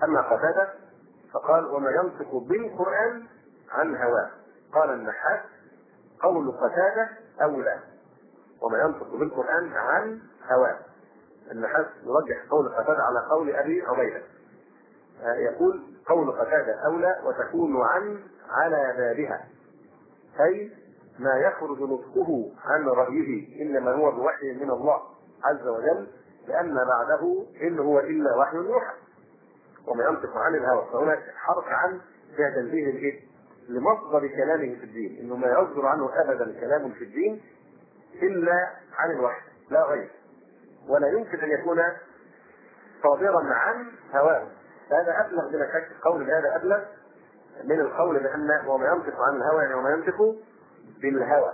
أما قتادة فقال وما ينطق بالقرآن عن هواه. قال النحاس قول قتادة أولى، وما ينطق بالقرآن عن هواه. النحاس يرجح قول قتادة على قول أبي عبيدة، يقول قول قتادة أولى وتكون عن على بابها، أي ما يخرج نطقه عن رأيه إنما هو بوحي من الله عز وجل، لأن بعده إن هو إلا وحي يوحى. وما ينطق عن الهوى، فهنا حرف عن فيها تنبيه لمصدر كلامه في الدين، إنه ما يصدر عنه أبدا كلام في الدين إلا عن الوحي لا غير، ولا يمكن أن يكون صادرا عن هواه. هذا أبلغ بلا شك، قول هذا أبلغ من القول بأن وما ينطق عن الهوى يعني وما ينطق بالهوى.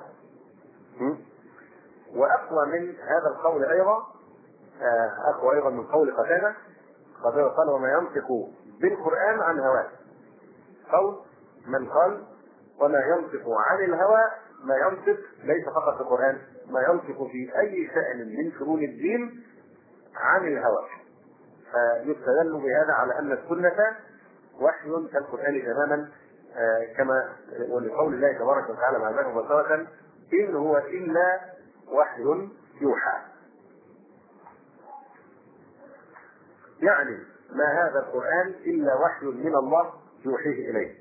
وأقوى من هذا القول أيضا، أقوى أيضا من قول قتادة. قتادة قال وما ينطق بالقرآن عن هواه، قول من قال وما ينطق عن الهوى ما ينطق ليس فقط في القرآن، ما ينطق في أي شأن من شؤون الدين عن الهوى. فيستدل بهذا على أن السنة وحي كالقرآن تماما، كما ولقول الله تبارك وتعالى مع ذلك مباشرة إن هو إلا وحي يوحى. يعني ما هذا القرآن إلا وحي من الله يوحيه إليه.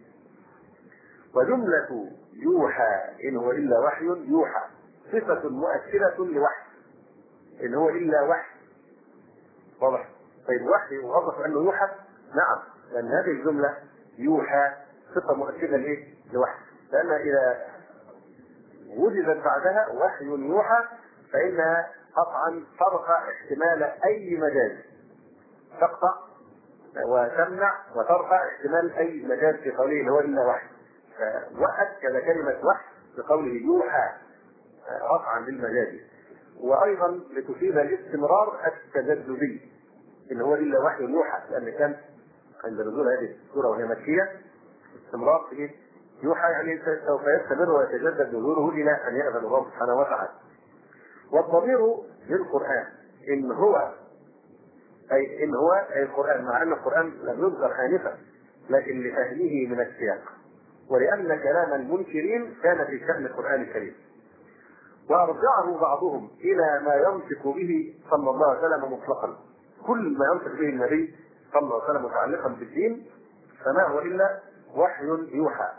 وجملة يوحى إن هو إلا وحي يوحى صفة مؤكدة لوحي، إن هو إلا وحي. واضح؟ طيب وحي يوظف أنه يوحى؟ نعم، لأن هذه الجملة يوحى صفة مؤكدة لإيه؟ لوحي، لأن إذا وجدت بعدها وحي يوحى فإنها قطعا ترفع احتمال أي مجاز، تقطع وتمنع وترفع احتمال أي مجاز في قوله اللي هو إلا وحي. وأكد كلمة وحي بقوله يوحى رفعا للمجاز، وأيضا لتفيد الاستمرار التجددي إن هو إلا وحي يوحى، لأن كان عند نزول هذه السورة وهي مكية استمرار في يوحى، يعني سوف يستمر ويتجدد نزوله إلى أن يأذن الله سبحانه وتعالى. والضمير للقرآن إن هو أي القرآن، مع أن القرآن لم يذكر آنفا لكن لفهمه من السياق، ولأن كلام المنكرين كان في شأن القرآن الكريم. وأرجعه بعضهم إلى ما ينطق به صلى الله عليه وسلم مطلقا، كل ما ينطق به النبي صلى الله عليه وسلم متعلقا بالدين فما هو إلا وحي يوحى.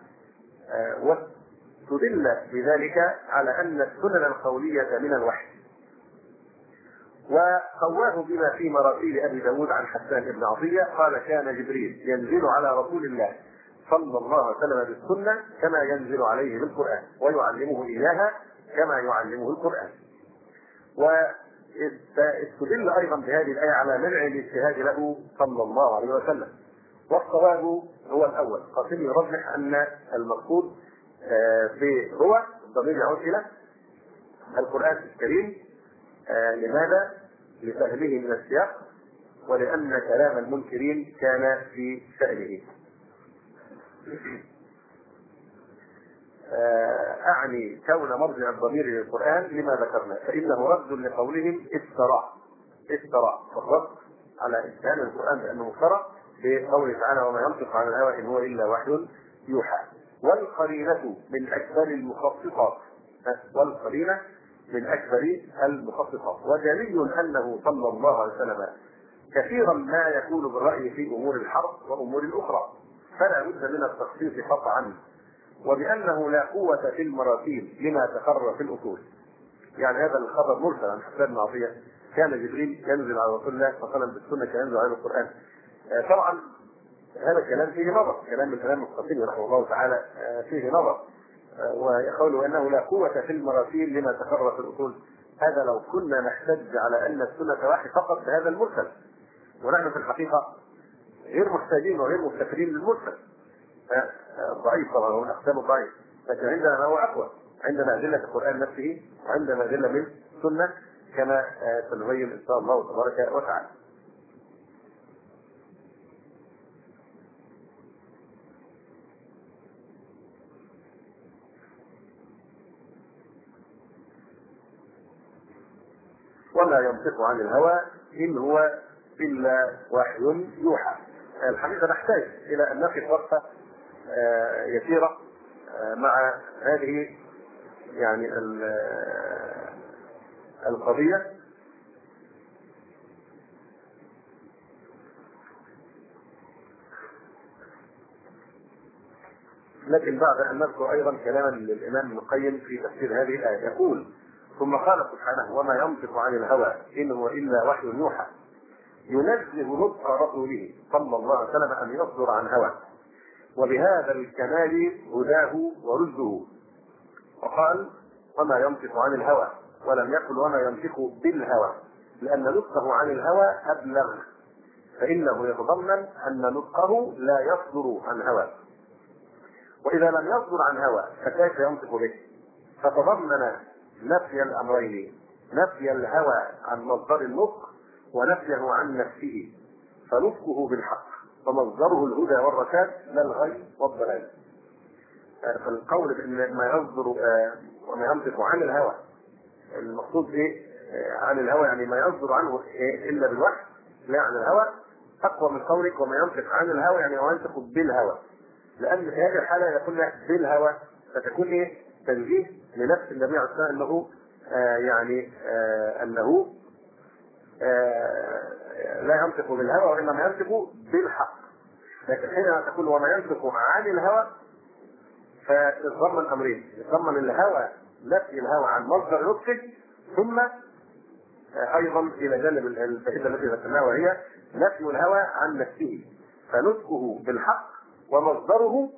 واستدل بذلك على أن السنن القولية من الوحي. وقواه بما في مراسيل أبي داود عن حسان بن عطية قال كان جبريل ينزل على رسول الله صلى الله عليه وسلم بالسنة كما ينزل عليه بالقرآن، ويعلمه إياها كما يعلمه القرآن. واستدل أيضا بهذه الآية على منع الاجتهاد له صلى الله عليه وسلم. والصواب هو الأول، قاسم يرجح أن المقصود هو الضمير يعود إلى القرآن الكريم. لماذا؟ لفهمه من السياق، ولأن كلام المنكرين كان في شأنه. أعني كون مرجع الضمير للقرآن لما ذكرنا، فإنه رد لقولهم افترى، فالرد على اتهام القرآن بأنه افترى بقوله تعالى وما ينطق عن الهوى إن هو إلا وحي يوحى. والقرينة من أكبر المخصصات، ودليل أنه صلى الله عليه وسلم كثيرا ما يكون بالرأي في أمور الحرب وأمور الأخرى، فلا بد من التخصيص قطعا. وبأنه لا قوة في المراسيل لما تقرر في الأصول. يعني هذا الخبر مرسل عن حسان بن عطية كان جبريل ينزل على رسول الله صلى الله عليه وسلم بالسنة كان ينزل عليه القرآن. طبعا هذا الكلام فيه نظر، كلام من كلام القاسمي رحمه الله تعالى فيه نظر. ويقول انه لا قوة في المراسيل لما تقرر في الأصول، هذا لو كنا نحتج على أن السنة واحد فقط بهذا المرسل، ونحن في الحقيقة غير محتاجين وغير مفتقرين للمرسل. ضعيف طبعا، هو من أقسام الضعيف، لكن عندنا ما هو أقوى، عندنا أدلة القرآن نفسه وعندنا أدلة من السنة كما سنبين إن شاء الله تبارك وتعالى. وما ينطق عن الهوى إن هو إلا وحي يوحى. الحقيقة نحتاج إلى أن نقف وقفة يسيرة مع هذه يعني القضية، لكن بعد أن نذكر أيضا كلاما للإمام ابن القيم في تفسير هذه الآية. يقول: ثم قال سبحانه: وما ينطق عن الهوى إن هو إلا وحي يوحى ينزه نطق رسوله صلى الله عليه وسلم أن يصدر عن هوى، وبهذا الكمال هداه ورشده. وقال: وما ينطق عن الهوى، ولم يقل وما ينطق بالهوى، لأن نطقه عن الهوى أبلغ، فإنه يتضمن أن نطقه لا يصدر عن هوى، وإذا لم يصدر عن هوى فكيف ينطق به؟ فتضمن نفي الأمرين: نفي الهوى عن مصدر النطق، ونفيه عن نفسه، فنطقه بالحق، ومصدره الهدى والرشاد لا الغي والضلال. فالقول بأن ما يصدر وما ينطق عن الهوى، المقصود ايه عن الهوى؟ يعني ما يصدر عنه الا بالوحي لا عن الهوى، اقوى من قولك وما ينطق عن الهوى يعني ما ينطق بالهوى، لان في هذه الحاله يقول لك بالهوى فتكون ايه؟ تنزيه لنفس النبي عليه الصلاه والسلام انه انه لا ينطق بالهوى وانما ينطق بالحق. لكن حينما تقول وما ينطق عن الهوى فيتضمن امرين: يتضمن الهوى، نفي الهوى عن مصدر نطقه، ثم ايضا الى جانب الفائده التي ذكرناها وهي نفي الهوى عن نفسه، فنطقه بالحق ومصدره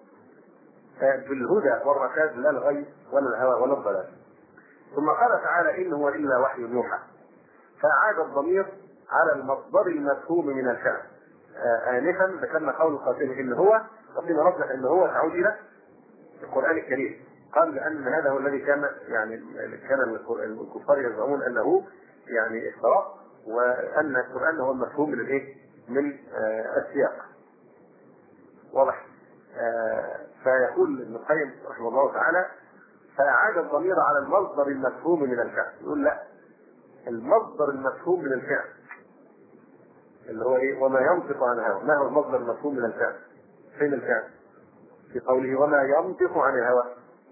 بالهدى والرشاد لا الغي ولا الهوى ولا الضلال. ثم قال تعالى: إن هو إلا وحي يوحى، فأعاد الضمير على المصدر المفهوم من الفعل. آنفا ذكرنا قول القاسم إن هو، قاسم رجح إن هو تعود إلى القرآن الكريم، قال لأن هذا هو الذي كان الكفار يزعمون أنه يعني اختراق، وأن القرآن هو المفهوم من الإيه؟ من السياق. واضح؟ فيقول ابن القيم رحمه الله تعالى: فأعاد الضمير على المصدر المفهوم من الفعل. يقول لا، المصدر المفهوم من الفعل اللي هو ايه؟ وما ينطق عن الهوى. ما هو المصدر المفهوم من الفعل؟ فين الفعل؟ في قوله وما ينطق عن الهوى،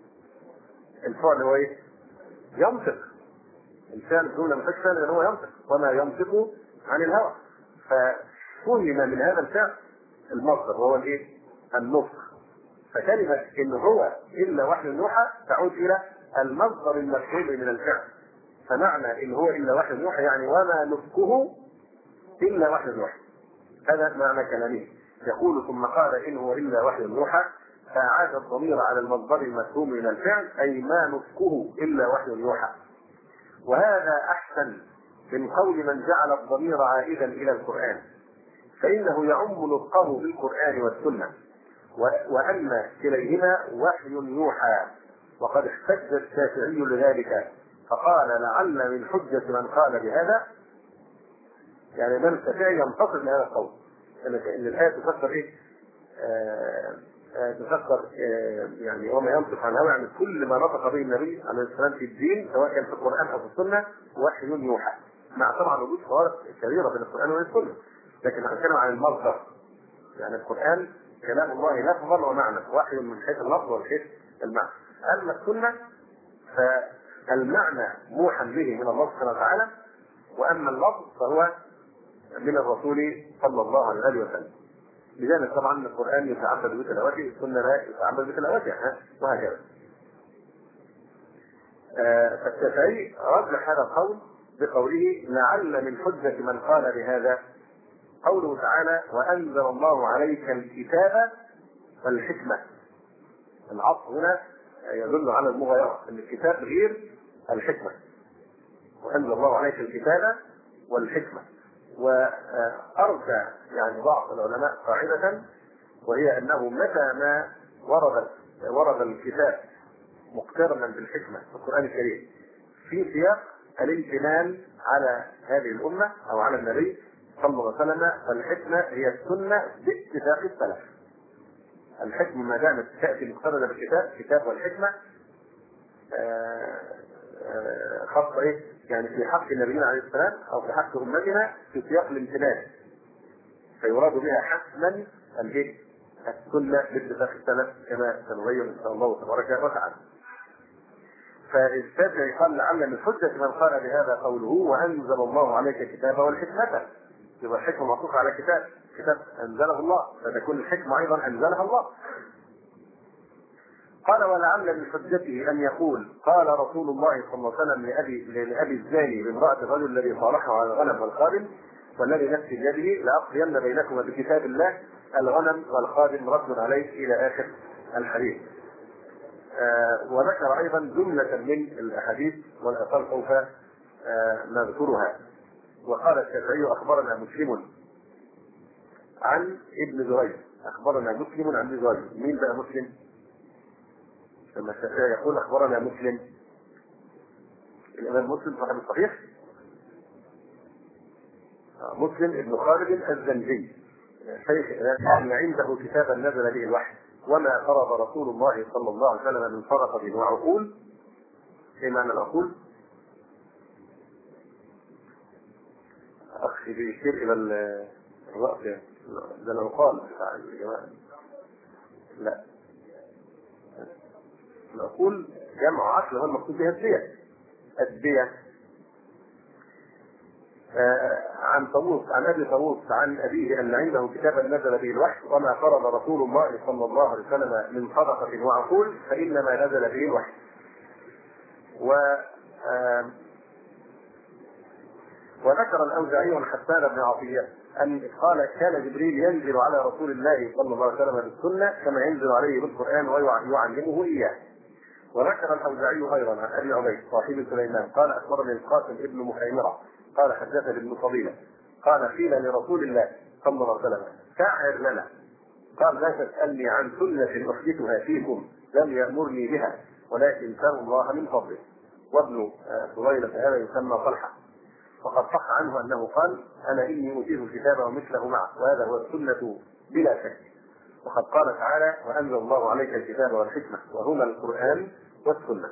الفعل هو ايه؟ ينطق. الفعل الجمله ما فيش فعل ان هو ينطق، وما ينطق عن الهوى، ففهم من هذا الفعل المصدر وهو الايه؟ النطق. فكلمه ان هو الا وحي يوحى تعود الى المصدر المفهوم من الفعل، فمعنى ان هو الا وحي يوحى يعني وما نطقه الا وحي يوحى. هذا معنى كلامه. يقول: ثم قال: ان هو الا وحي يوحى، فاعاد الضمير على المصدر المفهوم من الفعل، اي ما نطقه الا وحي يوحى. وهذا احسن من قول من جعل الضمير عائدا الى القران، فانه يعم نطقه بالقران والسنه، وان كليهما وحي يوحى. وقد احتج الشافعي لذلك فقال: لعل من حجه من قال بهذا، يعني الامام الشافعي ينتصر لهذا القول، ان الايه تفسر ايه؟ تفسر يعني وما ينطق عن الهوى، يعني كل ما نطق به النبي عليه السلام في الدين سواء كان في القران او في السنه وحي يوحى، مع طبعا وجود فوارق كبيره بين القران والسنه، لكن هنتكلم عن المصدر. يعني القران كلام الله لفظا ومعنى، وحي من حيث اللفظ ومن حيث المعنى. اما السنه فالمعنى موحى به من الله سبحانه وتعالى، واما اللفظ فهو من الرسول صلى الله عليه وسلم. لذلك طبعا القرآن يتعبد بتلاوته، السنة لا يتعبد بتلاوتها، وهكذا. فالشافعي رجح هذا القول بقوله: لعل من حجة من قال بهذا قوله تعالى: وأنزل الله عليك الكتاب والحكمة. العطف هنا يدل على المغايرة، أن الكتاب غير الحكمة. وأنزل الله عليك الكتاب والحكمة. وأرجع يعني بعض العلماء قاعدة، وهي أنه متى ما ورد الكتاب مقترنا بالحكمة في القرآن الكريم في سياق الامتنان على هذه الأمة أو على النبي صلى الله عليه وسلم، فالحكمة هي السنة باتفاق السلف. الحكمة ما دامت تأتي مقترنة بالكتاب، الكتاب والحكمة خاصة ايه؟ يعني في حق نبينا عليه السلام او في حق امتنا في سياق الامتنان. فيراد بها حتما السنة باتفاق السلف كما سنبين إن شاء الله تبارك وتعالى. فالشافعي قال لعل من حجة من قال بهذا قوله وأنزل الله عليك الكتاب والحكمة، يبقى الحكمة معطوفة على كتاب أنزله الله، فتكون الحكمة أيضا أنزلها الله. قال ولعل من حجته أن يقول قال رسول الله صلى الله عليه وسلم لأبي الزاني بامرأة الرجل الذي صالحه على الغنم والخادم والذي نفسي بيده لأقضين بينكما بكتاب الله الغنم والخادم رد عليه إلى آخر الحديث. وذكر أيضا جملة من الأحاديث والآثار سوف نذكرها. وقال الشافعي أخبرنا مسلم عن ابن جريج، أخبرنا مسلم عن ابن جريج. مين بقى مسلم؟ لما الشافعي يقول أخبرنا مسلم، الإمام مسلم صاحب الصحيح، مسلم ابن خالد الزنجي شيخ أن عنده كتابا نزل به الوحي وما فرض رسول الله صلى الله عليه وسلم من صدقة وعقول. ايه معنى العقول؟ اخي بيشير الى الرأس، ده العقال يا جماعه. لا، العقول جمع عقل هو المقصود بها الدية. عن ابي طاووس عن ابيه ان عنده كتابا نزل به الوحي وما فرض رسول الله صلى الله عليه وسلم من صدقه وعقول فانما نزل به الوحي. وذكر الاوزاعي عن حسان بن عطيه ان قال كان جبريل ينزل على رسول الله صلى الله عليه وسلم بالسنه كما ينزل عليه بالقران ويعلمه اياه. وذكر الاوزاعي ايضا عن ابي عبيد صاحب سليمان قال اخبرني القاسم ابن محيمره قال حدثني ابن فضيله قال قيل لرسول الله صلى الله عليه وسلم سعر لنا، قال لا تسالني عن سنه احدثها فيكم لم يامرني بها ولكن سأل الله من فضله. وابن فضيله هذا يسمى طلحه، وقد صح عنه انه قال انا اني اوتيت الكتاب ومثله معه وهذا هو السنه بلا شك. وقد قال تعالى وانزل الله عليك الكتاب والحكمه وهما القران والسنه.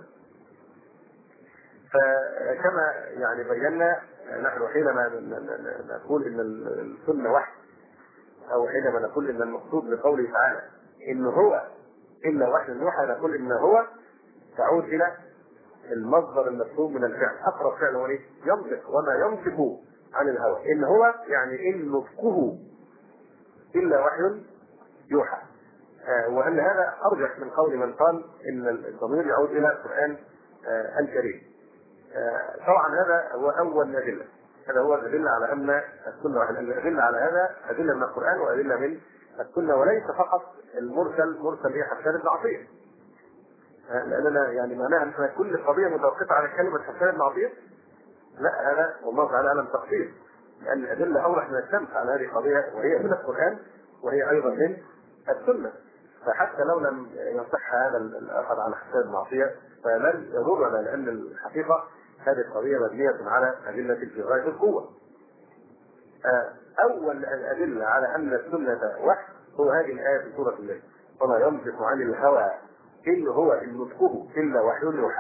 فكما يعني بينا نحن حينما نقول ان السنه وحي او حينما نقول ان المقصود بقوله تعالى ان هو الا وحي يوحى نقول ان هو تعود الى المصدر المفهوم من الفعل. اقرب فعل هو ايه؟ ينطق وما ينطق عن الهوى. ان هو يعني ان نطقه الا وحي يوحى. وان هذا ارجح من قول من قال ان الضمير يعود الى القران الكريم. طبعا هذا هو اول ادله، هذا هو الادله على ان السنه وحي. الادله على هذا ادله من القران وادله من السنه، وليس فقط مرسل به حسان بن عطيه. لاننا يعني معناها ان كل قضيه متوقفه على كلمه حسان بن عطيه، لا، هذا والله تعالى اعلم تقصير، لان الادله اوضح من الشمس على هذه القضيه وهي من القران وهي ايضا من السنه. فحتى لو لم يصح هذا الاخذ على حسان بن عطيه فلن يضرنا، لان الحقيقه هذه القضيه مبنيه على ادله في غايه القوه. اول الادله على ان السنه وحي هو هذه الايه في سوره الليل وما ينطق عن الهوى إن هو إن نطقه إلا وحي يوحى.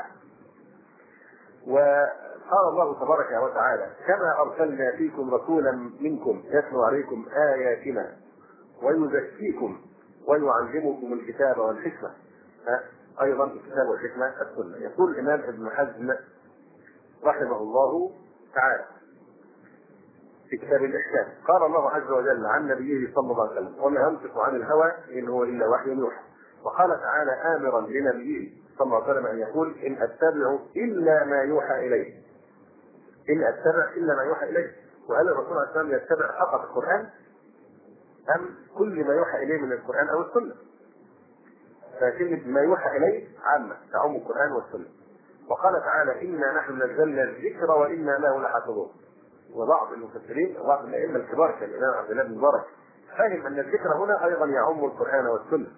وقال الله تبارك وتعالى كما أرسلنا فيكم رسولا منكم يتلو عليكم آياتنا ويزكيكم ويعلمكم الكتاب والحكمة. أيضا الكتاب والحكمة السنة. يقول الإمام ابن حزم رحمه الله تعالى في كتاب الإحكام قال الله عز وجل عن نبيه صلى الله عليه وسلم وما ينطق عن الهوى إن هو إلا وحي يوحى. وقال تعالى آمرا لنبيه صلى الله عليه وسلم أن يقول إن أتبع إلا ما يوحى إليه، إن أتبع إلا ما يوحى إليه. وهل الرسول عليه الصلاة والسلام يتبع فقط القرآن أم كل ما يوحى إليه من القرآن أو السنة؟ فكلمة ما يوحى إليه عامة تعم القرآن والسنة. وقال تعالى إنا نحن نزلنا الذكر وإنا له لحافظون. وبعض المفسرين وبعض الأئمة الكبار كالإمام عبد الله بن مبارك فهم أن الذكر هنا أيضا يعم القرآن والسنة.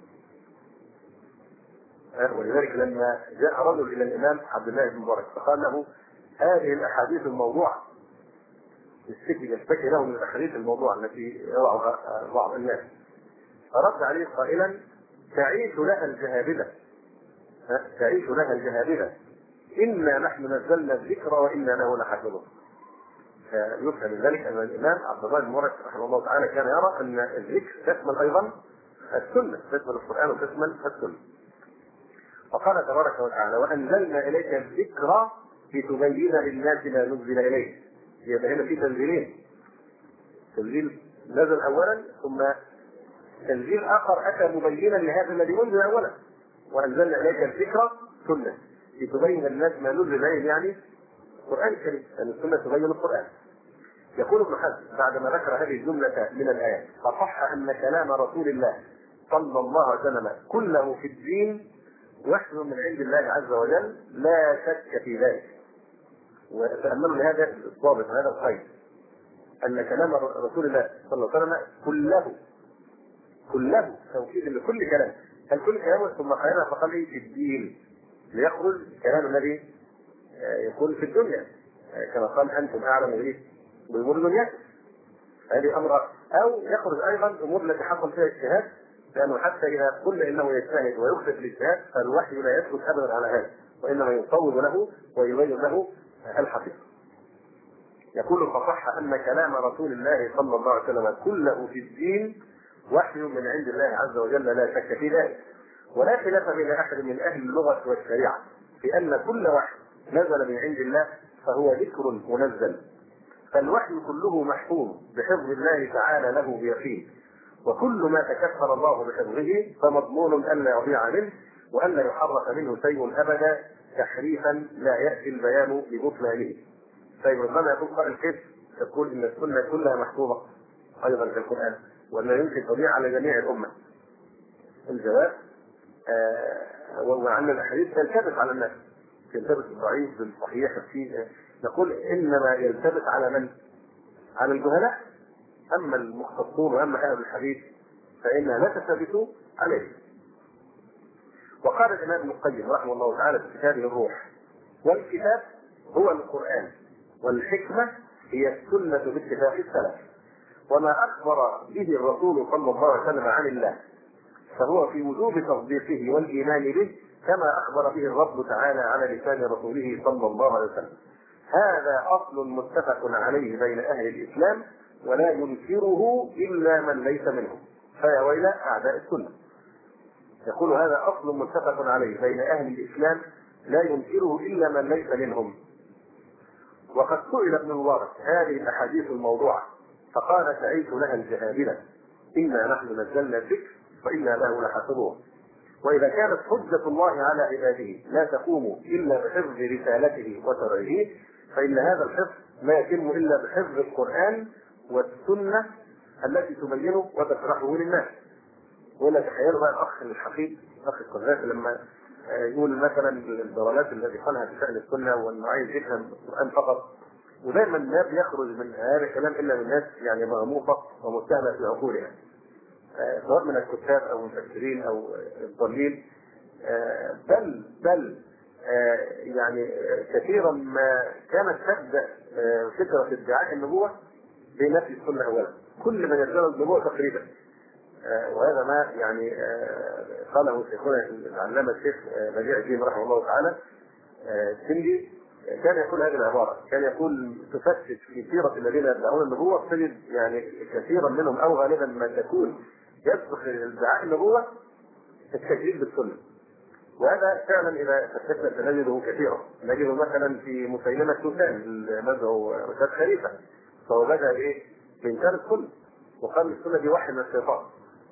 ولذلك لما جاء رجل الى الامام عبد الله بن مبارك فقال له هذه الاحاديث الموضوعه يشتكي له من الاحاديث الموضوعه التي يضعها بعض الناس، فرد عليه قائلا تعيش لها الجهابذه، انا نحن نزلنا الذكر وانا له لحافظون. يفهم من ذلك ان الامام عبد الله بن مبارك رحمه الله تعالى كان يرى ان الذكر تشمل ايضا السنه، تشمل القران وتشمل السنه. فقال تبارك وتعالى: وانزلنا اليك الذكر لتبين للناس ما نزل اليه. يبقى هنا في تنزيلين، تنزيل نزل اولا ثم تنزيل اخر اتى مبينا لهذا الذي انزل اولا. وانزلنا اليك الذكر سنه لتبين للناس ما نزل اليه، يعني القران الكريم، لان السنه تبين القران. يقول ابن حزم بعدما ذكر هذه الجمله من الايات: فصح ان كلام رسول الله صلى الله عليه وسلم كله في الدين وحي من عند الله عز وجل لا شك في ذلك. وتأملوا لهذا الضابط وهذا القيد، أن كلام رسول الله صلى الله عليه وسلم كله توكيد لكل كلام، هل كل كلامه ثم قالها فقال في الدين، ليخرج الكلام الذي يكون في الدنيا، كما قال أنتم أعلم به بأمور دنياكم. هذه أمر، أو يخرج أيضا أمور التي حصل فيها اجتهاد، لأنه حتى إذا قلنا إنه يجتهد ويخطئ في الاجتهاد فالوحي لا يثبت أبدا على هذا، وإنما يصوب له ويبين له الحقيقة. يقول: فصح أن كلام رسول الله صلى الله عليه وسلم كله في الدين وحي من عند الله عز وجل لا شك في ذلك، ولا خلاف بين أحد من أهل اللغة والشريعة في أن كل وحي نزل من عند الله فهو ذكر منزل، فالوحي كله محفوظ بحفظ الله تعالى له بيقين، وكل ما تكفل الله بحفظه فمضمون ألا يضيع منه وألا يحرف منه شيء أبدا تحريفا لا يأتي البيان ببطلانه. طيب ربما يكون قائل كيف يقول ان السنه كلها محفوظه ايضا في القران ولا يمكن تضيع على جميع الامه؟ الجواب: وعن الاحاديث تلتبس على الناس، تلتبس الضعيف بالصحيح فيه. نقول انما يلتبس على من؟ على الجهلاء. اما المختصون واما اهل الحديث فانها لا تلتبس عليه. وقال الامام ابن القيم رحمه الله تعالى في كتابه الروح: والكتاب هو القرآن، والحكمة هي السنة باتفاق السلف، وما أخبر به الرسول صلى الله عليه وسلم عن الله فهو في وجوب تصديقه والإيمان به كما أخبر به الرب تعالى على لسان رسوله صلى الله عليه وسلم. هذا أصل متفق عليه بين أهل الإسلام ولا ينكره إلا من ليس منهم، فيا ويل أعداء السنة. يقول: هذا أصل متفق عليه بين أهل الإسلام لا ينكره إلا من ليس منهم. وقد سئل ابن مبارك هذه الأحاديث الموضوعة فقال: سعيت لها الجهابرة، إنا نحن نزلنا الذكر وإنا له لحافظون. وإذا كانت حجة الله على عباده لا تقوم إلا بحفظ رسالته وشرعه فإن هذا الحفظ لا يتم إلا بحفظ القرآن والسنة التي تبينه وتشرحه للناس. ولا تخيلوا بقى الأخ الحقيقي أخ القذافي لما يقول مثلا الضلالات التي قالها في شأن السنة وأنه عايز يفهم القرآن فقط، ودائما ما بيخرج من هذا الكلام إلا من الناس يعني مغموطة ومتهمة في عقولها، سواء من الكتاب أو المفسرين أو الضالين، بل يعني كثيرا ما كانت تبدأ فكرة ادعاء النبوة بنفي السنة أولا، كل من يدعي النبوة تقريبا. وهذا ما يعني قاله شيخنا العلامة الشيخ بديع الدين رحمه الله تعالى السندي، كان يقول هذه العبارة، كان يقول: تفتش في سيرة الذين يدعون النبوة تجد يعني كثيرا منهم أو غالبا ما تكون يسبق ادعاء النبوة التكذيب بالسنة. وهذا فعلا إذا فتشنا سنجده كثيرا، نجده مثلا في مسيلمة سوسان المدعو رشاد خليفة، فهو بدأ بإنكار السنة وقال السنة دي واحد من الشيطان،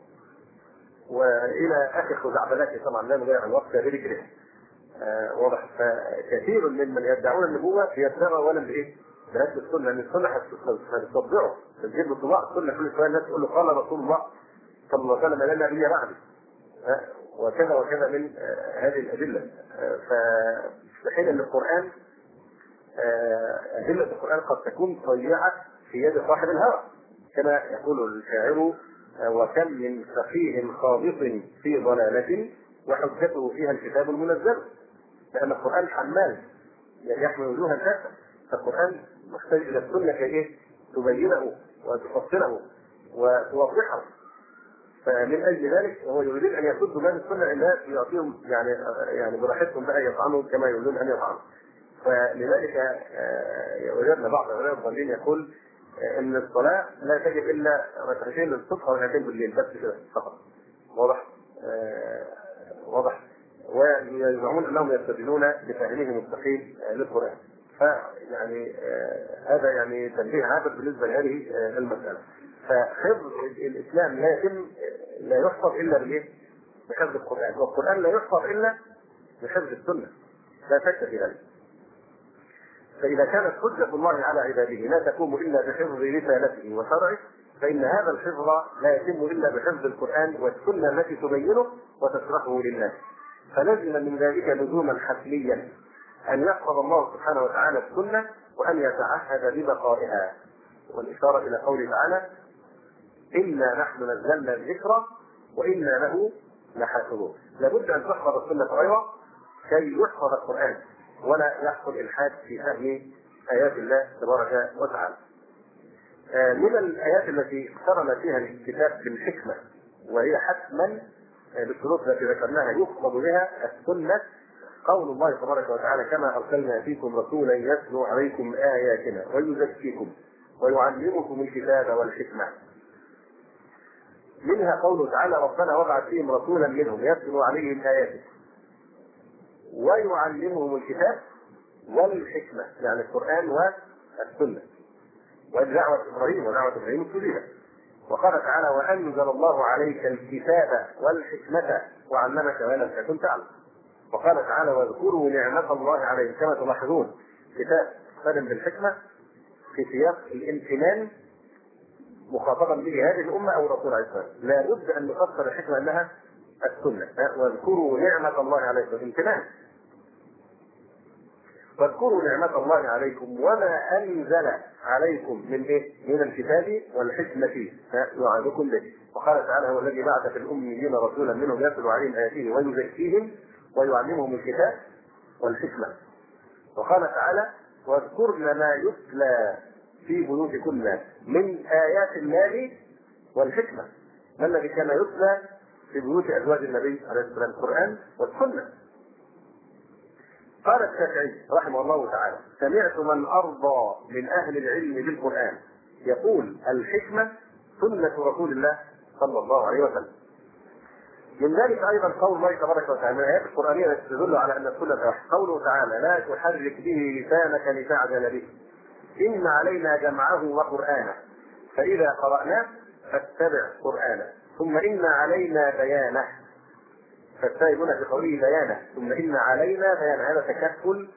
والى اخر خزعبلات طبعا لا نضيع الوقت بذكره. واضح. فكثير ممن يدعون النبوه يبتغى اولا بهذه السنه، لان السنه هتصدعه تجيب له طباع السنه، كل شويه الناس تقول له قال رسول الله صلى الله عليه وسلم لا نبي بعده، وكذا وكذا من هذه الادله. ففي حين ان القران ادله القران قد تكون ضيعه في يد صاحب الهوى، كما يقول الشاعر: وكم من فقيه خابط في ضلالة وحجته فيها الكتاب المنزل. لأن القرآن حمال يحمل وجوها شتى، فالقرآن محتاج إلى السنة كي تبينه وتفصله وتوضحه. فمن أجل ذلك هو يريد أن يسد باب السنة الناس يعطيهم يعني براحتهم بقى يطعنوا كما يريدون أن يطعنوا. فلذلك وجدنا بعض العلماء الضالين يقول ان الصلاه لا تجب الا ركعتين للصبح وركعتين بالليل بس كده فقط. واضح؟ واضح. ويزعمون انهم يستدلون بفهمهم الثقيل للقران. فيعني هذا يعني تنبيه عابر بالنسبه لهذه المساله. فحفظ الاسلام لا يحفظ الا بالايه؟ بحفظ القران، والقران لا يحفظ الا بحفظ السنه، لا شك في ذلك. فإذا كانت حجة الله على عباده لا تقوم إلا بحفظ رسالته وشرعه، فإن هذا الحفظ لا يتم إلا بحفظ القرآن والسنة التي تبينه وتشرحه للناس. فلزم من ذلك لزوما حتميا أن يحفظ الله سبحانه وتعالى السنة وأن يتعهد ببقائها. والإشارة إلى قوله تعالى: إنا نحن نزلنا الذكر وإنا له لحافظون. لابد أن تحفظ السنة أيضا كي يحفظ القرآن ولا يحصل الحاد في فهم آيات الله تبارك وتعالى. من الآيات التي اقترن فيها الكتاب بالحكمة وهي حتما بالشروط التي ذكرناها يقصد بها السنة قول الله تبارك وتعالى: كما أرسلنا فيكم رسولا يتلو عليكم آياتنا ويزكيكم ويعلمكم الكتاب والحكمة. منها قوله تعالى: ربنا وابعث فيهم رسولا منهم يتلو عليهم آياتك ويعلمهم الكتاب والحكمة، يعني القرآن والسنة. ودعوة إبراهيم استجيبت. وقال تعالى: وأنزل الله عليك الكتاب والحكمة وعلمك ما لم تكن تعلم. وقال تعالى: واذكروا نعمة الله عليكم. كما تلاحظون كتاب خادم بالحكمة في سياق الامتنان مخاطبا به هذه الأمة أو الرسول عليه الصلاة والسلام. لا بد أن نفسر الحكمة أنها السنة. واذكروا نعمة الله عليكم امتنان. واذكروا نعمة الله عليكم وما أنزل عليكم من إيه؟ من الكتاب والحكمة يعظكم به. وقال تعالى: هو الذي بعث في الأميين رسولا منهم يتلو عليهم آياته ويزكيهم ويعلمهم الكتاب والحكمة. وقال تعالى: واذكرن ما يتلى في بيوتكن من آيات الله والحكمة. ما الذي كان يتلى في بيوت أزواج النبي عليه الصلاة والسلام؟ القرآن والسنة. قال الشافعي رحمه الله تعالى: سمعت من أرضى من أهل العلم بالقرآن يقول: الحكمة سنة رسول الله صلى الله عليه وسلم. من ذلك أيضا قول الله تبارك وتعالى من الآيات القرآنية التي تدل على أن السنة قوله تعالى: لا تحرك به لسانك لتعجل به إن علينا جمعه وقرآنه فإذا قرأناه فاتبع قرآنه ثم إن علينا بيانه. فالتائبون في قوله بيانه ثم إن علينا بيانه، هذا تكفل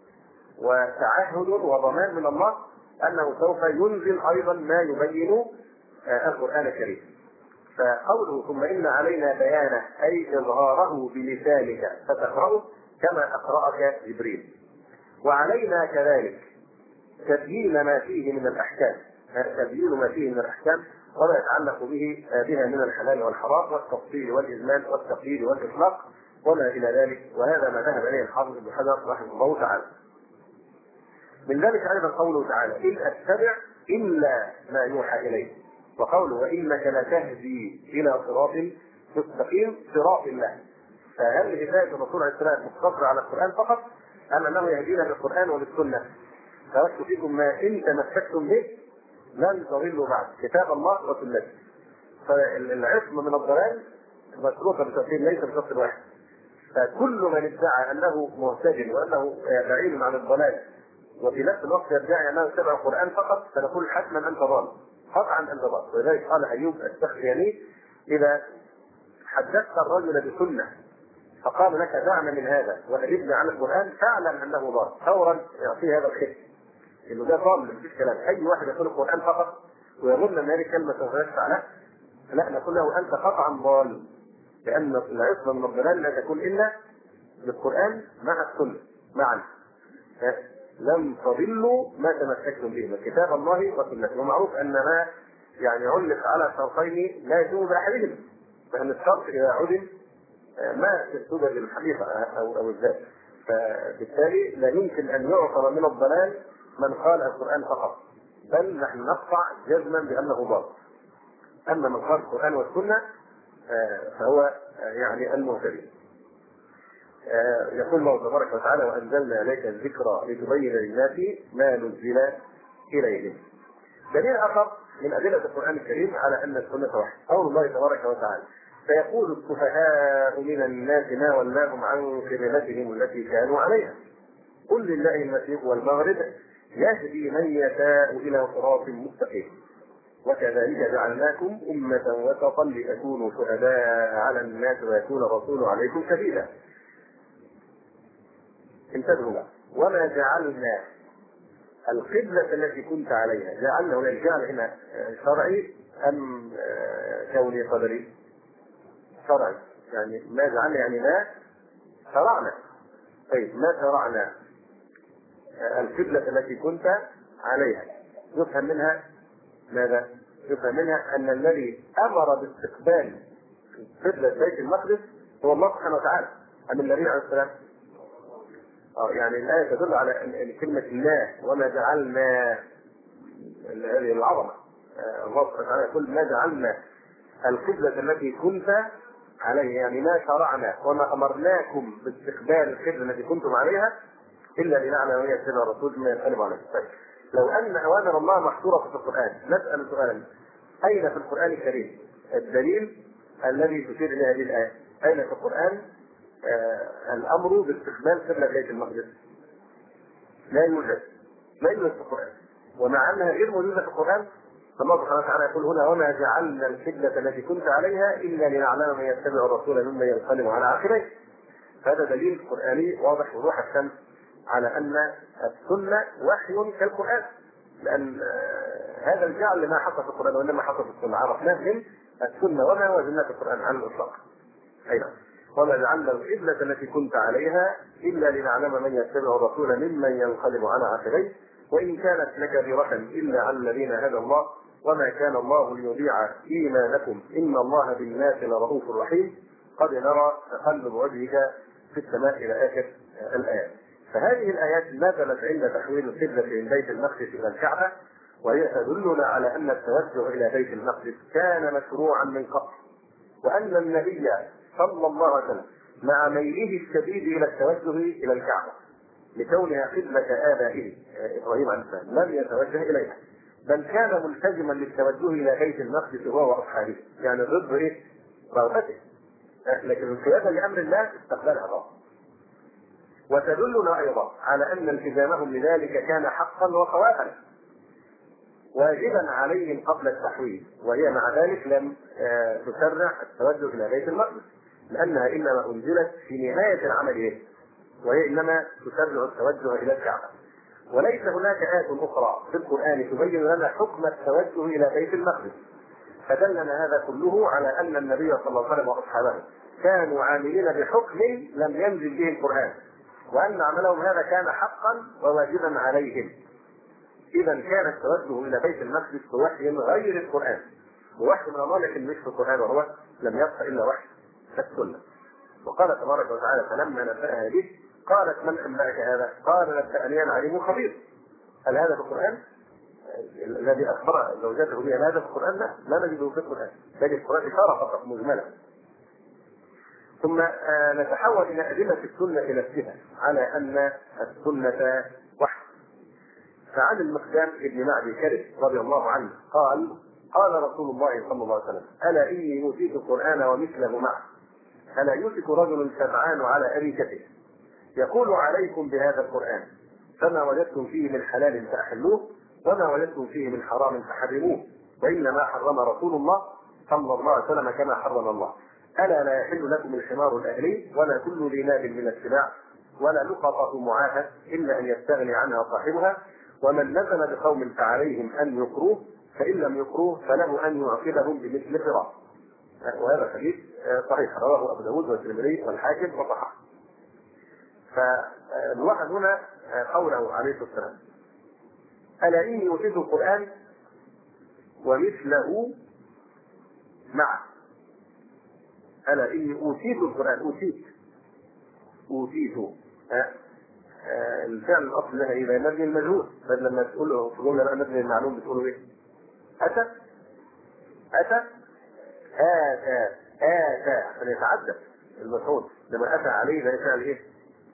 وتعهد وضمان من الله أنه سوف ينزل أيضا ما يبين القرآن الكريم. فقوله ثم إن علينا بيانه أي إظهاره بلسانك فتقرأه كما أقرأك جبريل. وعلينا كذلك تبيين ما فيه من الأحكام، تبيين ما فيه من الأحكام وما يتعلق بها من الحلال والحرام والتفصيل والإجمال والتقييد والإطلاق وما إلى ذلك. وهذا ما ذهب إليه الحافظ ابن حجر رحمه الله تعالى. من ذلك أيضا قوله تعالى: إن أتبع إلا ما يوحى إليه. وقوله: وإنك لتهدي إلى صراط مستقيم صراط الله. فهل هداية الرسول عليه السلام مقتصرة على القرآن فقط أم أنه يهدينا بالقرآن وبالسنة؟ تركت فيكم ما إن تمسكتم به لن تضلوا بعد، كتاب الله وسنته. فالعصمة من الضلال مشروطة بشرطين ليس بشرط واحد. فكل من ادعى أنه مهتد وأنه بعيد عن الضلال وفي نفس الوقت يدعي أنه يتبع القرآن فقط فنقول حتما أنت ضال، قطعا أنت ضال. ولذلك قال أيوب السختياني: إذا حدثت الرجل بسنة فقال لك دعنا من هذا وأجبنا عن القرآن فاعلم أنه ضال، فورا يعطيه هذا الخير انه ده ضال مفيش كلام. اي واحد يقول القران فقط ويظن ان هذه كلمه سوف يشفع له، لا نقول له انت قطعا ضال، لان العصمه من الضلال لا تكون الا بالقران مع السنه معا. لم تضلوا ما تمسكتم به كتاب الله وسنته. ومعروف ان ما يعني علق على شرطين لا يتم باحدهما، لان الشرط اذا عدم ما تستوجب للحقيقه او الذات. فبالتالي لا يمكن ان يعصر من الضلال من قال القرآن فقط، بل نحن نقطع جزما بأنه ضال. أما من قال القرآن والسنة فهو يعني المهتدي. يقول الله تبارك وتعالى: وانزلنا اليك الذكرى لتبين للناس ما نزل اليهم. دليل اخر من ادله القران الكريم على ان السنه واحده قول الله تبارك وتعالى: فيقول السفهاء من الناس ما ولاهم عن قبلتهم التي كانوا عليها قل لله المشرق والمغرب يهدي من يشاء الى صراط مستقيم وكذلك جعلناكم امه وسطا لتكونوا شهداء على الناس ويكون الرسول عليكم شهيدا. انتبهوا بقى: وما جعلنا القبلة التي كنت عليها. جعلنا هنا الجعل هنا شرعي ام كوني قدري؟ شرعي. يعني ما جعلنا يعني ما شرعنا. طيب ما شرعنا القبلة التي كنت عليها يفهم منها ماذا؟ يفهم منها ان الذي امر باستقبال قبلة بيت المقدس هو الله سبحانه وتعالى ام النبي عليه السلام؟ يعني الآية تدل على أن كلمة الله وما جعلنا هذه العظمة. الله سبحانه وتعالى يقول: ما جعلنا القبلة التي كنت عليها، يعني ما شرعنا وما أمرناكم باستقبال القبلة التي كنتم عليها إلا لنعلم من يتبع الرسول ما ينقلب عليه. طيب لو أن أوامر الله محصورة في القرآن نسأل سؤالا: أين في القرآن الكريم الدليل الذي تشير إلى هذه الآية؟ أين في القرآن الامر باستقبال قبلة بيت المقدس؟ لا يوجد في القران، ومع انها غير موجوده في القران فالله سبحانه وتعالى يقول هنا: وما جعلنا القبلة التي كنت عليها الا لنعلم من يتبع الرسول ممن ينقلب على عقبيه. هذا دليل قراني واضح وضوح الشمس على ان السنه وحي كالقران، لان هذا الجعل لما حصل في القران وانما حصل في السنه عرفناه من السنه وما وجدناه في القران على الاطلاق. ايضا وما جعلنا القبلة التي كنت عليها إلا لنعلم من يتبع الرسول ممن ينقلب على عقبيه وإن كانت لكبيرة إلا على الذين هدى الله وما كان الله ليضيع إيمانكم إن الله بالناس لرؤوف رحيم قد نرى تقلب وجهك في السماء إلى آخر الآيات. فهذه الآيات نزلت عند تحويل القبلة من بيت المقدس إلى الكعبة، وهي تدلنا على أن التوجه إلى بيت المقدس كان مشروعا من قبل، وأن النبي صلى الله عليه وسلم مع ميله الشديد الى التوجه الى الكعبه لكونها قبلة آبائه ابراهيم عليه السلام لم يتوجه اليها، بل كان ملتزما للتوجه الى بيت المقدس هو واصحابه، يعني ضد رغبته، لكن انقيادا لامر الله استقبلها الله. وتدلنا ايضا على ان التزامهم لذلك كان حقا وصوابا واجبا عليهم قبل التحويل، وهي مع ذلك لم تسرع التوجه الى بيت المقدس لانها انما انزلت في نهايه العمل وهي انما تسرع التوجه الى الكعبه. وليس هناك آية أخرى في القرآن تبين لنا حكم التوجه إلى بيت المقدس، فدلنا هذا كله على أن النبي صلى الله عليه وسلم وأصحابه كانوا عاملين بحكم لم ينزل به القرآن، وأن عملهم هذا كان حقا وواجبا عليهم. إذا كان التوجه إلى بيت المقدس بوحي غير القرآن، بوحي من الله لكن مش في القرآن، وهو لم يبقى إلا وحي السنة. وقال تبارك وتعالى: فلما نبأها به قالت من أنبأك هذا؟ قال نبأني العليم الخبير. هل هذا في القرآن؟ الذي أخبر زوجته به هذا في القرآن؟ لا نجده في القرآن، بل القرآن إشارة فقط مجملة. ثم نتحول إلى أدلة السنة نفسها على أن السنة وحي. فعن المقدام ابن معدي كرب رضي الله عنه قال: قال رسول الله صلى الله عليه وسلم: ألا إني أوتيت القرآن ومثله معه، ألا يوشك رجل سبعان على أريكته يقول عليكم بهذا القرآن فما وجدتم فيه من حلال فأحلوه وما وجدتم فيه من حرام فحرموه وإنما حرم رسول الله صلى الله عليه وسلم كما حرم الله. ألا لا يحل لكم الحمار الأهلي ولا كل ذي ناب من السباع ولا لقطة معاهد إلا أن يستغني عنها صاحبها ومن نزل بقوم فعليهم أن يقروه فإن لم يقروه فله أن يعقبهم بمثل فراس. وهذا حديث صحيح رواه أبو داود والترمذي والحاكم وصححه. فالواحد هنا قوله عليه الصلاة والسلام: ألا إني أوتيت القرآن ومثله معه. ألا إني أوتيت القرآن، أوتيت الفعل الأصل لها إذا مبني المجهول، بل لما تقوله في جملة بقى مبني المعلوم بتقوله إيه؟ أتى عشان يتعدى المفعول، لما اتى عليه ده فعل ايه؟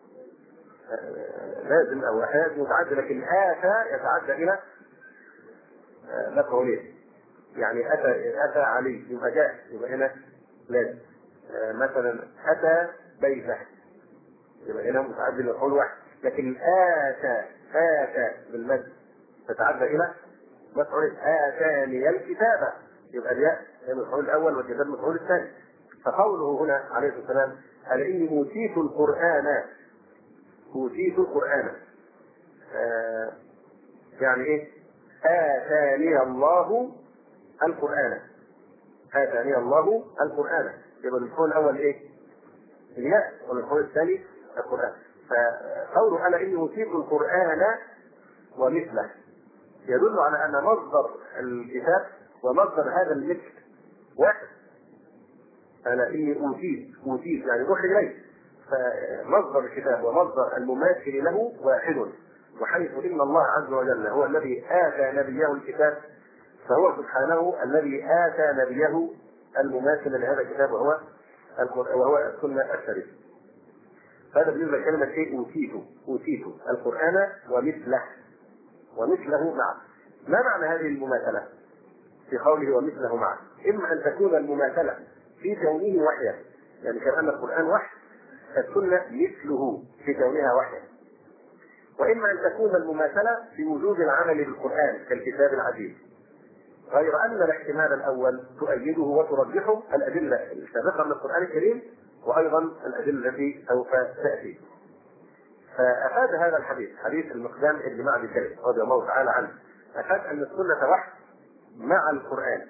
لازم او احيانا متعدى، لكن اتى يتعدى الى مفعولين. يعني اتى عليه يبقى جاء، يبقى هنا لازم. مثلا اتى بيته يبقى هنا متعدي لمفعول واحد، لكن اتى بالمد تتعدى الى مفعول. اتاني الكتابه يبقى الياء هي المفعول الاول والكتاب المفعول الثاني. فقوله هنا عليه الصلاه والسلام قال اني اوتيت القران يعني ايه؟ اتاني الله القران. يبقى المفعول الاول ايه؟ الياء، والمفعول الثاني القران. فقوله انا اني اوتيت القران ومثله يدل على ان مصدر الكتاب ومصدر هذا المثل واحد. انا اني اوتيت يعني اوحي اليه، فمصدر الكتاب ومصدر المماثل له واحد. وحيث ان الله عز وجل هو الذي اتى نبيه الكتاب، فهو سبحانه الذي اتى نبيه المماثل لهذا الكتاب وهو السنه الشريفه. هذا بالنسبه لكلمه ايه؟ اوتيت القران ومثله معه. ما معنى هذه المماثله في قوله ومثله معه؟ اما ان تكون المماثله في كونه وحيا، يعني كأن القران وحي، السنه مثله في كونها وحيا. واما ان تكون المماثله في وجود العمل بالقران كالكتاب العزيز، غير ان الاحتمال الاول تؤيده وترجحه الادله السابقه من القران الكريم، وايضا الادله التي سوف تاتي. فافاد هذا الحديث، حديث المقدام بن معدي الكريم رضي الله تعالى عنه، افاد ان السنه وحي مع القران،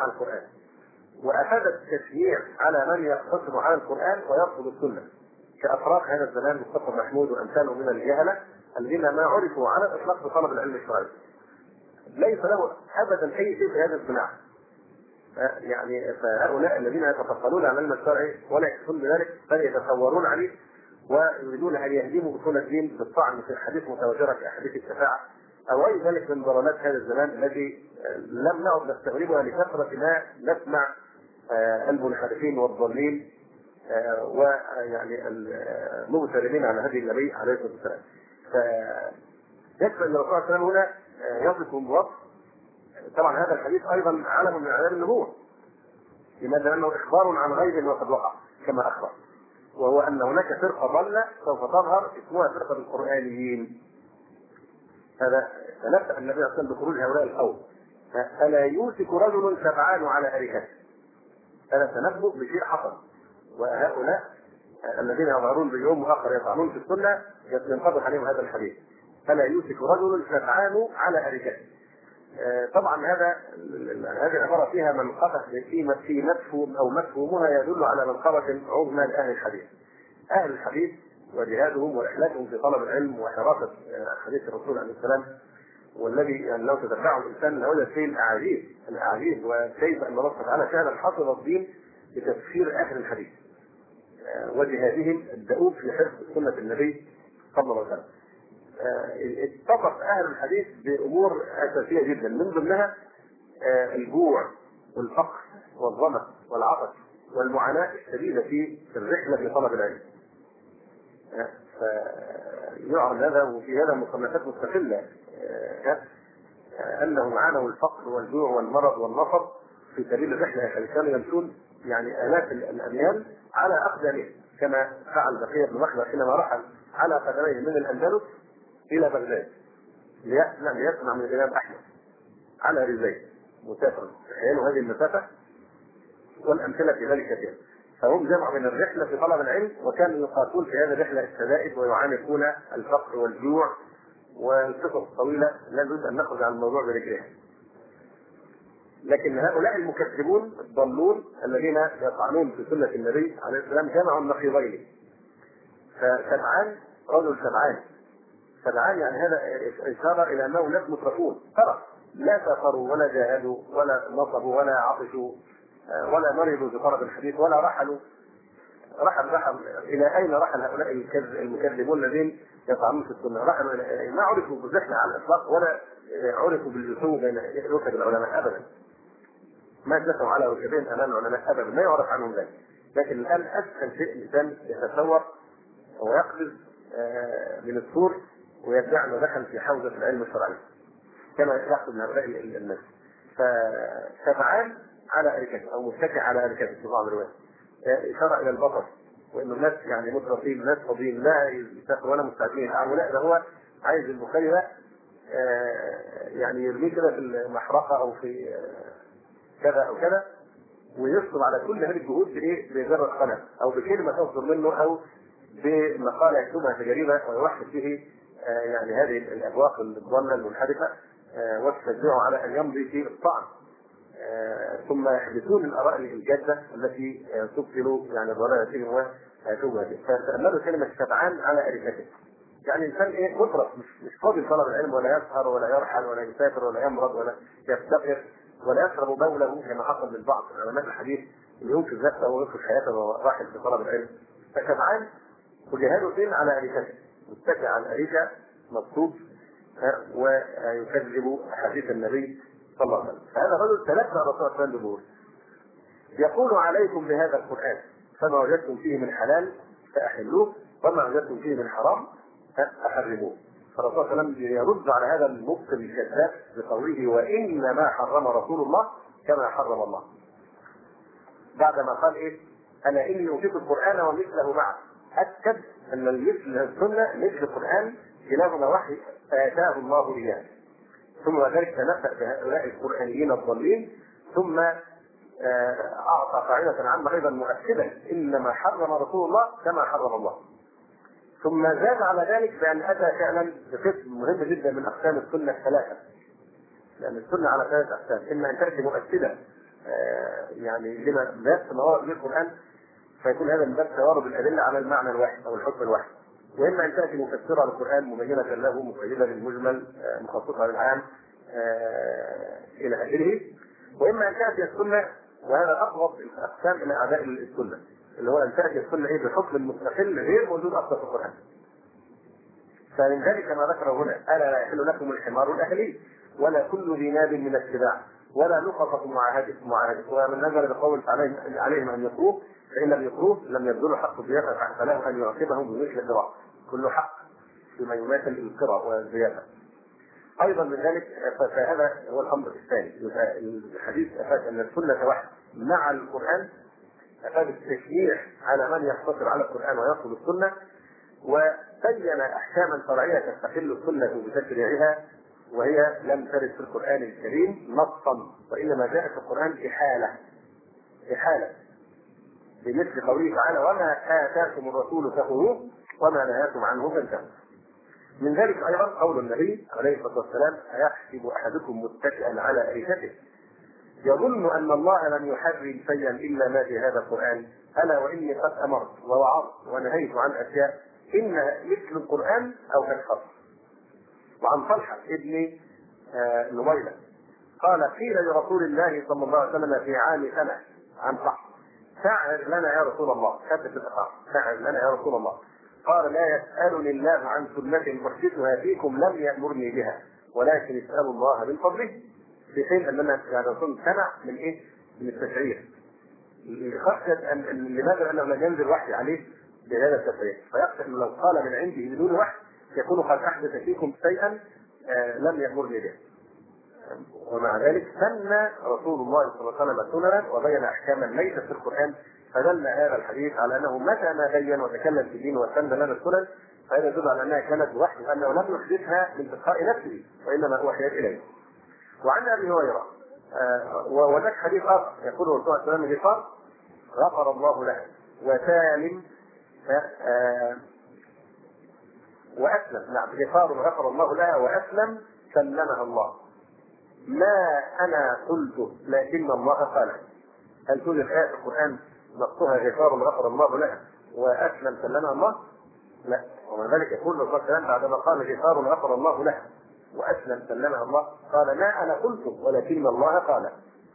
وافاد التشجيع على من يقتصر على القران ويرفض السنه، كافراق هذا الزمان مصطفى محمود وامثاله من الجهله الذين ما عرفوا على الاطلاق بطلب العلم الشرعي، ليس له ابدا اي شيء في هذا الصناعه. يعني فهؤلاء الذين يتفصلون عن العلم الشرعي ولا يكتفون بذلك بل يتصورون عليه ويريدون ان يهدموا اصول الدين بالطعن في احاديث متواتره كاحاديث الشفاعه او غير ذلك من ضلالات هذا الزمان الذي لم نعد نستغربها لكثره ما نسمع المنحرفين والضالين ويعني المغتربين على هدي النبي عليه الصلاه والسلام. فيكفي ان الرسول صلى الله عليه وسلم هنا يصف بوصف. طبعا هذا الحديث ايضا علم من اعلام النبوه، لماذا؟ لانه اخبار عن غيب وقد وقع كما اخبر، وهو ان هناك فرقه ضاله سوف تظهر اسمها فرقه القرانيين. هذا فنبدا النبي صلى الله عليه وسلم بخروج هؤلاء القوم. الا يوشك رجل شبعان على اريكته، هذا تنبؤ بشيء حصل، وهؤلاء الذين يظهرون بيوم اخر يطعنون في السنه ينطبق عليهم هذا الحديث. الا يوشك رجل شبعان على اريكته. طبعا هذه العباره فيها منقبه في مفهوم او مفهومها يدل على منقبه عظمى لاهل الحديث. اهل الحديث وجهادهم ورحلتهم في طلب العلم وحراسه حديث الرسول عليه السلام، والذي يعني لو تتبعه الانسان لوجد فيه الاعاجيب وكيف ان الله تعالى فعلا حفظ الدين بتفسير اهل الحديث وجهادهم الدؤوب في حفظ سنه النبي صلى الله عليه وسلم. اتصف اهل الحديث بامور اساسيه جدا، من ضمنها الجوع والفقر والظمأ والعطش والمعاناه الشديده في الرحله في طلب العلم. فيعرض هذا وفي هذا مصنفات مستقله انهم عانوا الفقر والجوع والمرض والنصب في سبيل الرحله، كانوا يمشون يعني الاف الاميال على اقدامهم، كما فعل بقيه بن مخلد حينما رحل على قدميه من الاندلس الى بغداد ليصنع من الامام احمد على رجليه مسافرا. تخيلوا هذه المسافه، والامثله في ذلك كثيره. فهم جمعوا من الرحله في طلب العلم، وكانوا يقاتلون في هذه الرحله الشدائد ويعانقون الفقر والجوع والقصص الطويله لا يجوز ان نخرج عن الموضوع برجلها. لكن هؤلاء المكذبون الضالون الذين يطعنون في سنه النبي عليه السلام جمعوا النقيضين. فشبعان رجل شبعان يعني هذا اشاره الى انه ناس مترفون، ترى لا سافروا ولا جاهدوا ولا نصبوا ولا عطشوا ولا مرضوا في طلب الحديث ولا رحل الى اين رحل هؤلاء المكذبون الذين يطعنون في السنه؟ رحلوا الى ما عرفوا بالرحله على الاطلاق ولا عرفوا باللحوم بين ركب العلماء ابدا، ما جلسوا على ركبين امام العلماء ابدا، ما يعرف عنهم ذلك. لكن الان اسهل شيء الانسان يتصور ويقفز من السور ويدعي انه دخل في حوزه العلم الشرعي كما يحصل من هؤلاء الناس. فشبعان على اريكته او متكئ على اريكته في بعض الروايات، اشاره الى البطر، وانه الناس يعني مترفين، ناس فاضيين لا يستاقوا ولا مستعدين، لا ده هو عايز البخاري ده يعني يرميه كده في المحرقه او في كذا او كذا، ويصبر على كل هذه الجهود بايه؟ بجرد قلم او بكلمه تصدر منه او بمقاله يكتبها في جريده ويوحد به يعني هذه الاذواق الضاله المنحرفه وتشجعه على ان يمضي في الطعن، ثم يحدثون الاراء الجاده التي تبطل يعني ضلالتهم وشبهتهم. فتاملوا كلمه شبعان على اريكته، يعني انسان ايه؟ مطرف، مش فاضي لطلب العلم، ولا يسهر ولا يرحل ولا يسافر ولا يمرض ولا يفتقر ولا يشرب بوله كما حصل للبعض من علماء الحديث اللي ينقذ نفسه وينقذ حياته وهو راحل في طلب العلم. فشبعان وجهاده فين؟ على اريكته، متكئ على الاريكه مبسوط ويكذب حديث النبي صلى الله عليه وسلم. فهذا الرجل تلقى الرسول صلى الله عليه وسلم يقول عليكم بهذا القران فما وجدتم فيه من حلال فاحلوه وما وجدتم فيه من حرام فاحرموه. فالرسول صلى الله عليه وسلم يرد على هذا المبطل الكذاب بقوله وانما حرم رسول الله كما حرم الله، بعدما قال ايه؟ انا اني اوتيت القران ومثله معه، اكد ان مثل السنه مثل القران كلاهما وحي اتاه الله اياه. ثم ذلك تنبأ بهؤلاء القرانيين الضالين، ثم اعطى قاعده عامه ايضا مؤكده انما حرم رسول الله كما حرم الله. ثم زاد على ذلك بان اتى فعلا بقسم مهم جدا من اقسام السنه الثلاثه، لان السنه على ثلاث اقسام: اما ان تاتي مؤكده يعني لما ذات ما ورد به القران فيكون هذا من باب توارد الادله على المعنى الواحد او الحكم الواحد، واما ان تاتي مفسره للقران مبينه له مقيده للمجمل مخصصه للعام الى اخره، واما ان تاتي السنه، وهذا اقرب الاقسام الى اعداء السنه، اللي هو ان تاتي السنه ايه؟ بحكم مستقل غير موجود اصلا في القران. فمن ذلك ما ذكره هنا: الا لا يحل لكم الحمار الاهلي ولا كل ذي ناب من السباع ولا لقطه معاهده، ومن نزل بقول عليهم ان يقروه فان لم يقروه لم يبذلوا حق الضيافه فله ان يعاقبهم بمثل القراء، كل حق فيما يماثل القراء والضيافه. ايضا من ذلك فهذا هو الامر الثاني. الحديث افاد ان السنه واحد مع القران، افاد التشجيع على من يقتصر على القران ويرفض السنه، وبين احكاما شرعيه تستقل السنه بتشريعها وهي لم ترد في القران الكريم نصا، وانما جاءت في القران احاله بمثل قوله تعالى: وما اتاكم الرسول فخذوه وما نهاكم عنه فانتهوا. من ذلك ايضا قول النبي عليه الصلاه والسلام: ايحسب احدكم متكئا على اريكته يظن ان الله لم يحرم شيئا الا ما في هذا القران، الا واني قد امرت ووعظت ونهيت عن اشياء انها مثل القران او كالخط. وعن طلحه ابن نبيله قال: قيل لرسول الله صلى الله عليه وسلم في عام سنه عن صح: سعر لنا يا رسول الله، كتب الأخار سعر لنا يا رسول الله. قال: لا يسألني الله عن سنة أحدثها فيكم لم يأمرني بها ولكن يسأل الله من فضله، في حين أننا يعني رسول سمع من إيه؟ من التشريع، خشية أن لماذا أنه لم ينزل وحي عليه بهذا التشريع، فيخشى أنه لو قال من عنده بدون وحي يكون قد أحدث فيكم شيئا لم يأمرني به. ومع ذلك سن رسول الله صلى الله عليه وسلم سننا وبين احكاما ليست في القران، فدل هذا الحديث على انه متى ما بين وتكلم في الدين وسن لنا السنن فهذا يدل على انها كانت بوحي وانه لم يحدثها من تلقاء نفسه وانما اوحيت اليه. وعن ابي هريره وهناك حديث اخر يقول الرسول صلى الله عليه وسلم: غفار غفر الله له وسالم واسلم. نعم، غفار غفر الله لها واسلم سلمها الله. ما انا قلت لكن الله قال. هل توجد آية في القرآن نصها غفار غفر الله لها واسلم سلمها الله؟ لا. ومع ذلك يقول الرسول صلى الله عليه وسلم بعدما قال غفار غفر الله لها واسلم سلمها الله قال: ما انا قلت ولكن الله قال.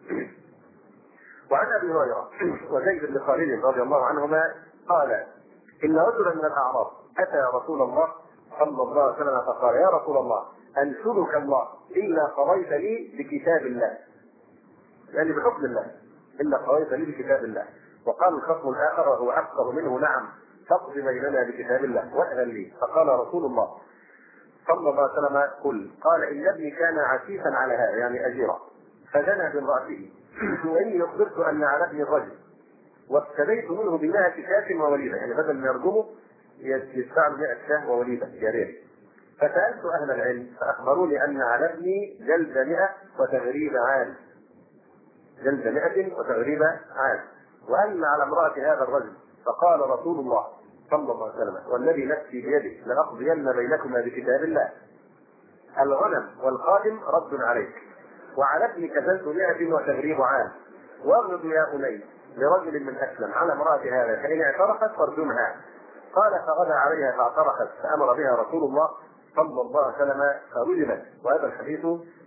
وعن ابي هريره وزيد بن خالد رضي الله عنهما قال: ان رجلا من الاعراب اتى رسول الله صلى الله عليه وسلم فقال: يا رسول الله انشدك الله الا قضيت لي بكتاب الله، يعني بحكم الله، الا قضيت لي بكتاب الله. وقال الخصم الآخر وهو أفقه منه: نعم، فاقض بيننا بكتاب الله وأذن لي. فقال رسول الله صلى الله عليه وسلم: قل. قال: إن ابني كان عسيفا على هذا، يعني أجيرا، فدنا بامرأته، وإني أخبرت أن على ابني الرجل، وابتديت منه ب100 شاة ووليدة، يعني بدل ما يرجمه يدفع 100 شاة ووليدة جارية. فسألت أهل العلم فأخبروني أن على ابني جلد 100 وتغريب عام، جلد 100 وتغريب عام، وأن على امرأة هذا الرجل. فقال رسول الله صلى الله عليه وسلم: والذي نفسي بيده لأقضين بينكما بكتاب الله، الغنم والخادم رد عليك، وعلى ابنك جلد 100 وتغريب عام، واغض يا بني لرجل من أسلم على امرأة هذا، فإن اعترفت فارجمها. قال: فغدا عليها فاعترفت، فأمر بها رسول الله صلى الله عليه وسلم فرجمت. وهذا الحديث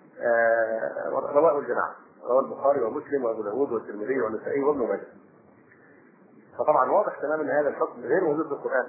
رواه الجماعة، رواه البخاري ومسلم وابو داود والترمذي والنسائي وابن ماجه. فطبعا واضح تماما ان هذا الحكم غير موجود في القرآن،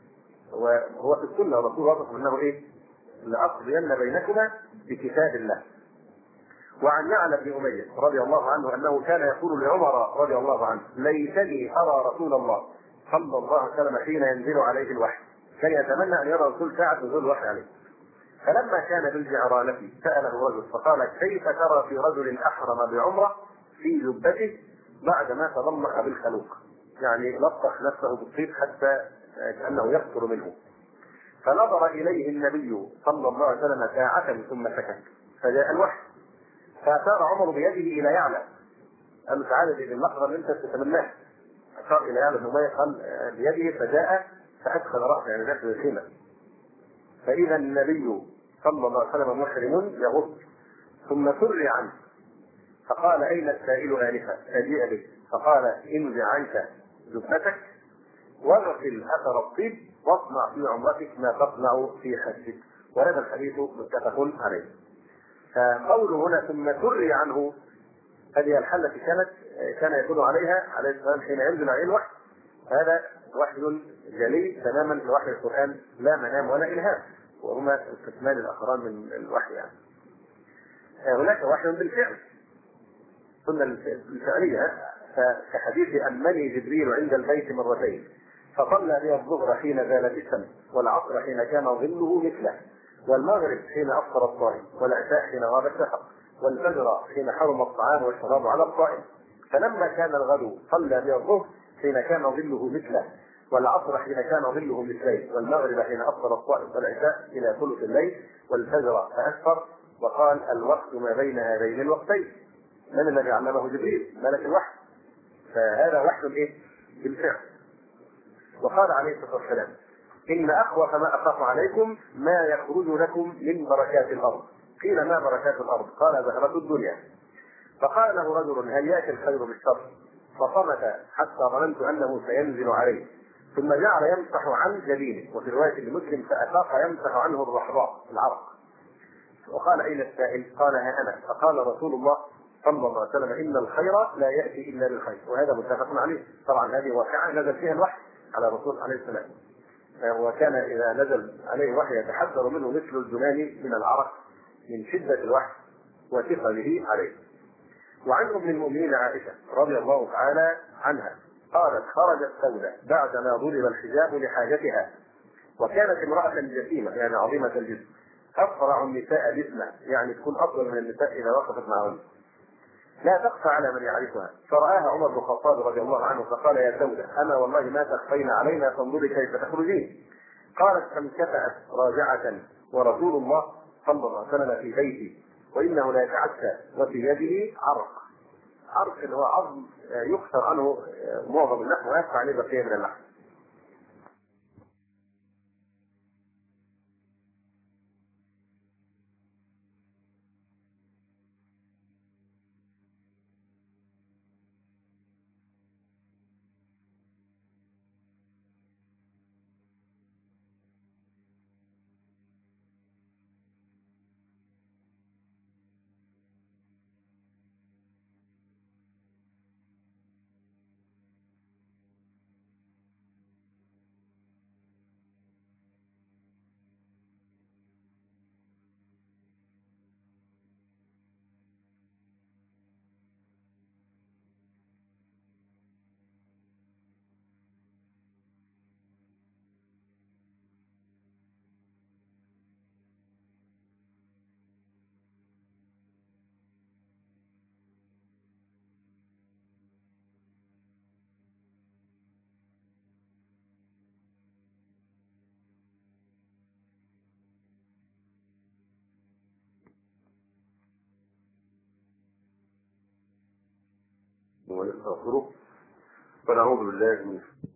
وهو في السنة. الرسول وصف انه ايه؟ لأقضين بينكما بكتاب الله. وعن يعلى بن أمية رضي الله عنه أنه كان يقول لعمر رضي الله عنه: ليتني أرى رسول الله صلى الله عليه وسلم حين ينزل عليه الوحي. كان يتمنى أن يرى الرسول ساعة نزول الوحي عليه. فلما كان بالجعرانة سأله رجل فقال: كيف ترى في رجل أحرم بعمرة في جبته بعدما تضمخ بالخلوق، يعني لطخ نفسه بالطيب حتى كأنه يقطر منه. فنظر إليه النبي صلى الله عليه وسلم ساعة ثم سكت، فجاء الوحي. فأشار عمر بيده إلى يعلى، قال: تعالى باللحظة اللي أنت تتمناها. أشار إلى يعلى بن أمية قال بيده، فجاء فأدخل رأسه يعني داخل الخيمة، فإذا النبي صلى الله عليه وسلم محرم يغض، ثم سري عنه. فقال: أين السائل آنفا؟ فجيء به، فقال: انزع عنك جبتك واغسل أثر الطيب واصنع في عمرتك ما تصنع في حجك. وهذا الحديث متفق عليه. فقوله هنا ثم سري عنه، هذه الحالة التي كان يكون عليها عليه السلام حين ينزل عليه الوحي. هذا وحي جلي تماما لوحي القرآن، لا منام ولا إلهام، وهما القسمان الآخران من الوحي. يعني هناك وحي بالفعل، سنة الفعلية، كحديث أمني جبريل عند البيت مرتين، فصلى بها الظهر حين زالت الشمس، والعصر حين كان ظله مثله، والمغرب حين أفطر الصائم، والعشاء حين غاب السحر، والفجر حين حرم الطعام والشراب على الصائم. فلما كان الغد صلى بها الظهر حين كان ظله مثله، والعصر حين كان ظله مثليه، والمغرب حين أفطر الصائم، والعشاء إلى ثلث الليل، والفجر فأسفر. وقال: الوقت ما بين هذين الوقتين. من الذي علمه؟ جبريل ملك الوحي. فهذا وحي ايه؟ بالفعل. وقال عليه الصلاه والسلام: ان اخوف ما اخاف عليكم ما يخرج لكم من بركات الارض. قيل: ما بركات الارض؟ قال: زهرة الدنيا. فقال له رجل: هل ياتي الخير بالشر؟ فصمت حتى ظننت انه سينزل عليه، ثم جعل يمسح عن جبينه. وفي روايه لمسلم: فافاق يمسح عنه الرحراء، العرق. وقال: اين السائل؟ قال: ها انا. فقال رسول الله صلى الله عليه وسلم: ان الخير لا ياتي الا بالخير. وهذا متفق عليه. طبعا هذه واقعه نزل فيها الوحي على الرسول عليه السلام، وكان اذا نزل عليه وحي يتحذر منه مثل الزمان من العرق من شده الوحي وثقله عليه. وعن ام المؤمنين عائشه رضي الله تعالى عنها قالت: خرجت سودة بعدما ضرب الحجاب لحاجتها، وكانت امراه جسيمه يعني عظيمه الجسم، أسرع النساء جسما، يعني تكون أفضل من النساء إذا وقفت معهن، لا تخفى على من يعرفها. فرآها عمر بن الخطاب رضي الله عنه فقال: يا سودة، أما والله ما تخفين علينا، فانظري كيف تخرجين. قالت: فانكفأت راجعة، ورسول الله صلى الله عليه وسلم في بيتي، وإنه لا يتعشى وفي يده عرق. عرق اللي هو عظم يكسر عنه معظم اللحم ويبقى عليه بقية من اللحم. ونستغفره ونعوذ بالله من